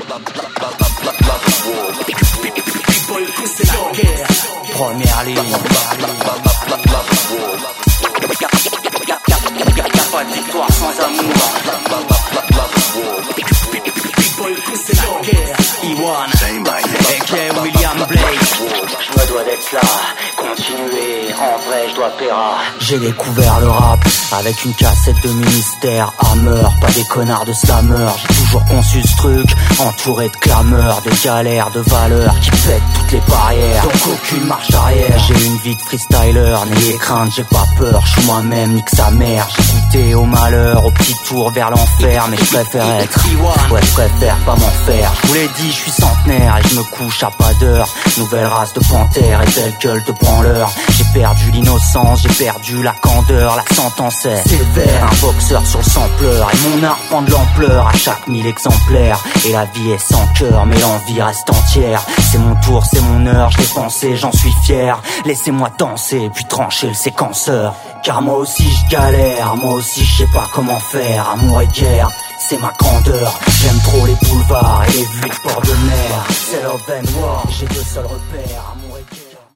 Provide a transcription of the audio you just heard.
c'est la guerre. Première ligne. Y'a pas de victoire sans amour. C'est la guerre. E1 aka William Blake. Je me dois d'être là, continuer, en vrai je dois péra. J'ai découvert le rap avec une cassette de ministère. Hammer, pas des connards de slammer. J'ai toujours conçu ce truc, entouré de clameurs, de galères, de valeurs qui pètent toutes les barrières. Donc aucune marche arrière. J'ai une vie de freestyler, n'ayez crainte, j'ai pas peur. Je suis moi-même, nique sa mère. J'ai goûté au malheur, au petit tour vers l'enfer. Mais je préfère être, ouais je préfère pas m'en faire. Je vous l'ai dit, je suis centenaire et je me couche à pas d'heure. Nouvelle race de panthère et belle gueule de branleur. J'ai perdu l'innocence, j'ai perdu la candeur. La sentence est sévère, un boxeur sur le sampleur. Et mon art prend de l'ampleur à chaque 1000 exemplaires. Et la vie est sans cœur, mais l'envie reste entière. C'est mon tour, c'est mon heure, je l'ai pensé, j'en suis fier. Laissez-moi danser, puis trancher le séquenceur. Car moi aussi je galère, moi aussi je sais pas comment faire. Amour et guerre, c'est ma grandeur. J'aime trop les boulevards et les vues de port de mer. C'est love and war, j'ai deux seuls repères. Amour et guerre.